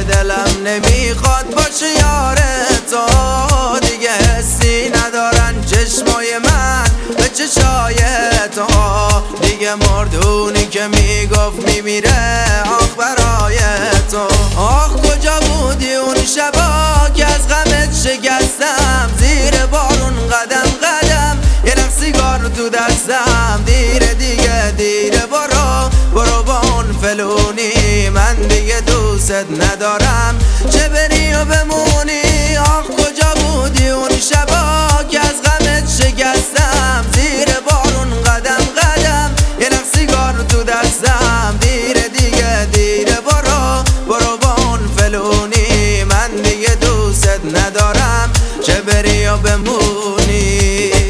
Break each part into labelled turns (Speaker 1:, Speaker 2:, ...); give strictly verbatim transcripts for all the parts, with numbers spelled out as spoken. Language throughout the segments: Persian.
Speaker 1: دلم نمیخواد باشه یار تو. دیگه حسی ندارن چشمای من به چشای تو. دیگه مردونی که میگفت میمیره آخ برای تو. آخ کجا بودی اون شبا که از غمت شکستم، زیر بارون قدم قدم یه نخ سیگار تو دستم. دیره دیگه دیره برو برو با اون فلونی، من دیگه دوست ندارم چه بری و بمونی. آخ کجا بودی اون شبا که از غمت شکستم، زیر بارون قدم قدم یه نخ سیگار تو دستم. دیره دیگه دیره برو برو با اون فلونی، من دیگه دوست ندارم چه بری و بمونی.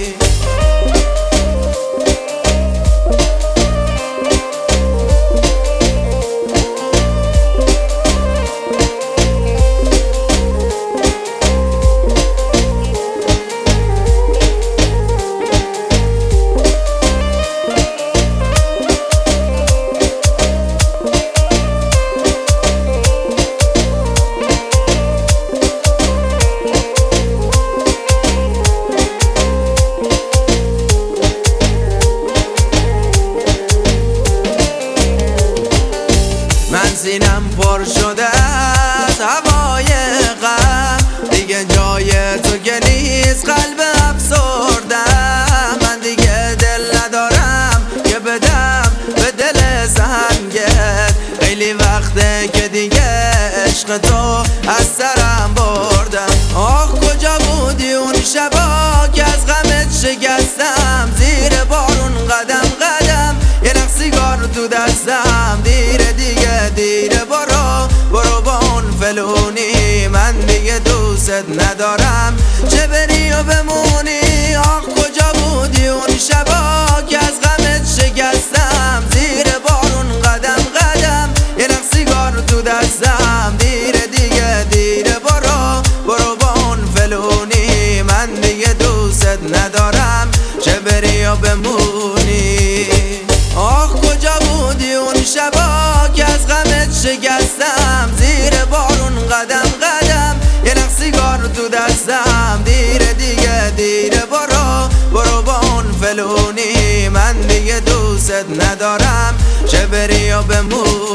Speaker 1: سینم پر شده از هوای غم، دیگه جای تو که نیست قلب افسردم. من دیگه دل ندارم که بدم به دل سنگت، خیلی وقته که دیگه عشق تو از سرم بردم. آخ کجا بودی اون شبا که از غمت شکستم، زیر بارون قدم قدم یه نخ سیگار تو دستم. دیره دیگه دیره برو برو با اون فلونی، من دیگه دوست ندارم چه بری و بمونی. آخ کجا بودی اون شبا که از غمت شکستم، زیر بارون قدم قدم یه نخ سیگار تو دستم. دیره دیگه دیره برو برو با اون فلونی، من دیگه دوست ندارم چه بری و بمونی. آخ کجا بودی اون شبا که از غمت شکستم، زیر بارون قدم قدم یه نخ سیگار تو دستم. دیره دیگه دیره برو برو با اون فلونی، من دیگه دوست ندارم چه بری و بمونی.